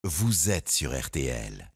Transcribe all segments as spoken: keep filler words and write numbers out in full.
Vous êtes sur R T L.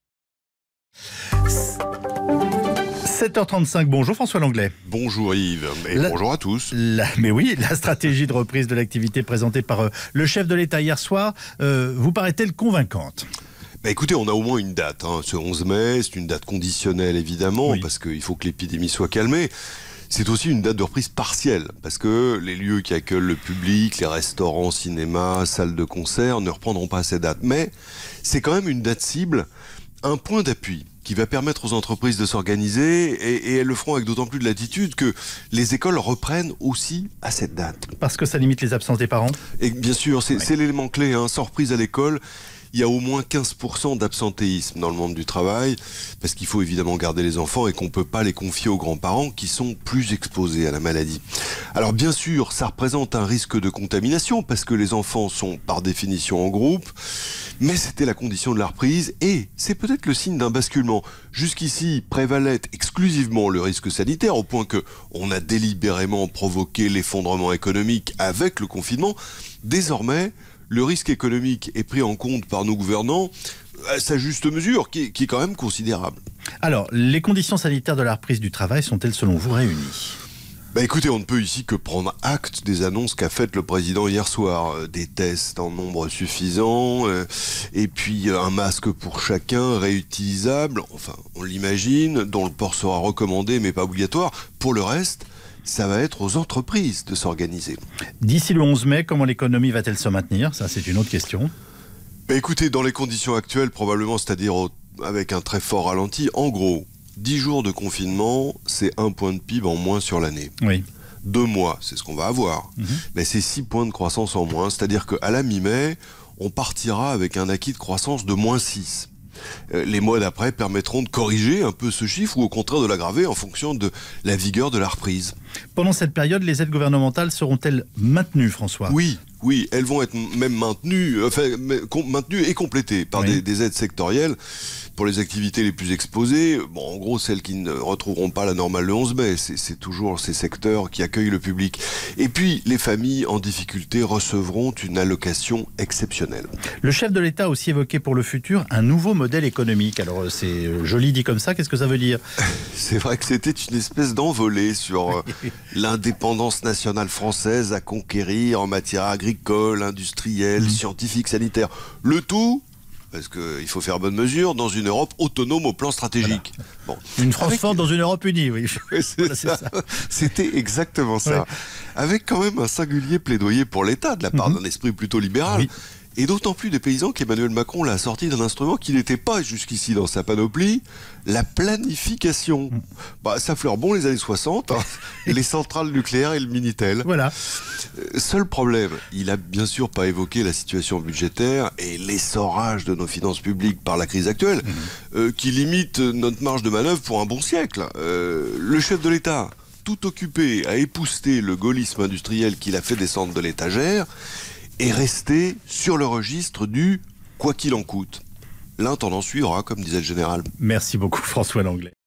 sept heures trente-cinq, bonjour François Langlais. Bonjour Yves, et La- bonjour à tous. La- mais oui, la stratégie de reprise de l'activité présentée par euh, le chef de l'État hier soir euh, vous paraît-elle convaincante ? Bah écoutez, on a au moins une date, hein. Ce onze mai, c'est une date conditionnelle évidemment, Oui. parce qu'il faut que l'épidémie soit calmée. C'est aussi une date de reprise partielle, parce que les lieux qui accueillent le public, les restaurants, cinémas, salles de concert, ne reprendront pas ces dates. Mais c'est quand même une date cible, un point d'appui qui va permettre aux entreprises de s'organiser, et, et elles le feront avec d'autant plus de latitude que les écoles reprennent aussi à cette date. Parce que ça limite les absences des parents ? Et bien sûr, c'est Ouais. c'est l'élément clé, hein. Sans reprise à l'école, il y a au moins quinze pour cent d'absentéisme dans le monde du travail, parce qu'il faut évidemment garder les enfants et qu'on ne peut pas les confier aux grands-parents qui sont plus exposés à la maladie. Alors bien sûr, ça représente un risque de contamination, parce que les enfants sont par définition en groupe, mais c'était la condition de la reprise, et c'est peut-être le signe d'un basculement. Jusqu'ici, prévalait exclusivement le risque sanitaire, au point que on a délibérément provoqué l'effondrement économique avec le confinement. Désormais, le risque économique est pris en compte par nos gouvernants à sa juste mesure, qui est, qui est quand même considérable. Alors, les conditions sanitaires de la reprise du travail sont-elles selon vous réunies ? Bah écoutez, on ne peut ici que prendre acte des annonces qu'a faites le président hier soir. Euh, des tests en nombre suffisant, euh, et puis euh, un masque pour chacun, réutilisable, enfin on l'imagine, dont le port sera recommandé mais pas obligatoire. Pour le reste, ça va être aux entreprises de s'organiser. D'ici le onze mai, comment l'économie va-t-elle se maintenir ? Ça, c'est une autre question. Bah écoutez, dans les conditions actuelles, probablement, c'est-à-dire au- avec un très fort ralenti, en gros, dix jours de confinement, c'est un point de P I B en moins sur l'année. Oui. Deux mois, c'est ce qu'on va avoir. Mhm. Mais c'est six points de croissance en moins, c'est-à-dire qu'à la mi-mai, on partira avec un acquis de croissance de moins six. Euh, Les mois d'après permettront de corriger un peu ce chiffre ou au contraire de l'aggraver en fonction de la vigueur de la reprise. Pendant cette période, les aides gouvernementales seront-elles maintenues, François ? Oui, oui, elles vont être même maintenues, enfin, mais- com- maintenues et complétées par Oui. des, des aides sectorielles pour les activités les plus exposées. Bon, en gros, celles qui ne retrouveront pas la normale le onze mai, c'est c'est toujours ces secteurs qui accueillent le public. Et puis, les familles en difficulté recevront une allocation exceptionnelle. Le chef de l'État a aussi évoqué pour le futur un nouveau modèle économique. Alors, euh, c'est euh, joli dit comme ça, qu'est-ce que ça veut dire ? C'est vrai que c'était une espèce d'envolée sur euh, l'indépendance nationale française à conquérir en matière agricole, industrielle, Mhm. scientifique, sanitaire. Le tout, parce qu'il faut faire bonne mesure, dans une Europe autonome au plan stratégique. Bon. Une France Avec- forte dans une Europe unie, oui. Ouais, c'est Voilà, c'est ça. ça. C'était exactement ça. Ouais. Avec quand même un singulier plaidoyer pour l'État, de la part Mhm. d'un esprit plutôt libéral. Oui. Et d'autant plus des paysans qu'Emmanuel Macron l'a sorti d'un instrument qui n'était pas jusqu'ici dans sa panoplie, la planification. Bah, ça fleure bon les années soixante, hein, et les centrales nucléaires et le Minitel. Voilà. Euh, Seul problème, il a bien sûr pas évoqué la situation budgétaire et l'essorage de nos finances publiques par la crise actuelle, euh, qui limite notre marge de manœuvre pour un bon siècle. Euh, le chef de l'État, tout occupé à épousseter le gaullisme industriel qu'il a fait descendre de l'étagère, est resté sur le registre du « quoi qu'il en coûte ». L'intendant suivra, comme disait le général. Merci beaucoup, François Langlais.